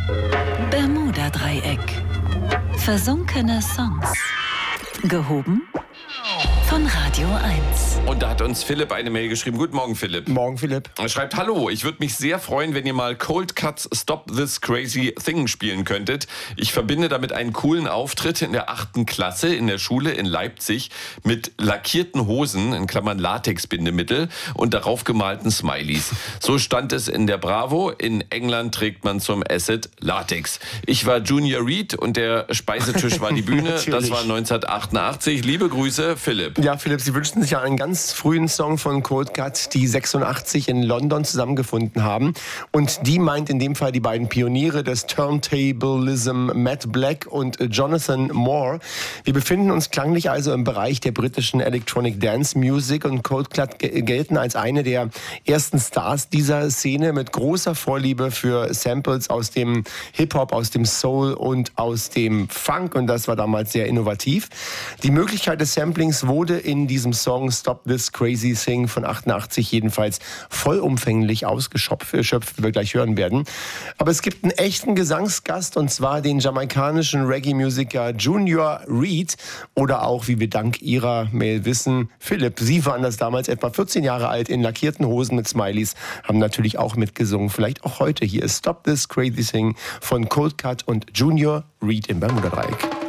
Bermuda-Dreieck. Versunkene Songs. Gehoben von Radio 1. Und da hat uns Philipp eine Mail geschrieben. Guten Morgen, Philipp. Morgen, Philipp. Er schreibt: Hallo, ich würde mich sehr freuen, wenn ihr mal Cold Cuts Stop This Crazy Thing spielen könntet. Ich verbinde damit einen coolen Auftritt in der 8. Klasse in der Schule in Leipzig mit lackierten Hosen, in Klammern Latexbindemittel, und darauf gemalten Smileys. So stand es in der Bravo. In England trägt man zum Acid Latex. Ich war Junior Reed und der Speisetisch war die Bühne. Das war 1988. Liebe Grüße, Philipp. Ja, Philipp, Sie wünschten sich ja einen ganz frühen Song von Cold Cut, die 86 in London zusammengefunden haben. Und die meint in dem Fall die beiden Pioniere des Turntablism, Matt Black und Jonathan Moore. Wir befinden uns klanglich also im Bereich der britischen Electronic Dance Music, und Cold Cut gelten als eine der ersten Stars dieser Szene mit großer Vorliebe für Samples aus dem Hip-Hop, aus dem Soul und aus dem Funk. Und das war damals sehr innovativ. Die Möglichkeit des Samplings wurde in diesem Song Stop This Crazy Thing von 88 jedenfalls vollumfänglich ausgeschöpft, wie wir gleich hören werden. Aber es gibt einen echten Gesangsgast, und zwar den jamaikanischen Reggae-Musiker Junior Reed, oder auch, wie wir dank Ihrer Mail wissen, Philipp. Sie waren das damals etwa 14 Jahre alt, in lackierten Hosen mit Smileys, haben natürlich auch mitgesungen. Vielleicht auch heute. Hier ist Stop This Crazy Thing von Cold Cut und Junior Reed im Bermuda-Dreieck.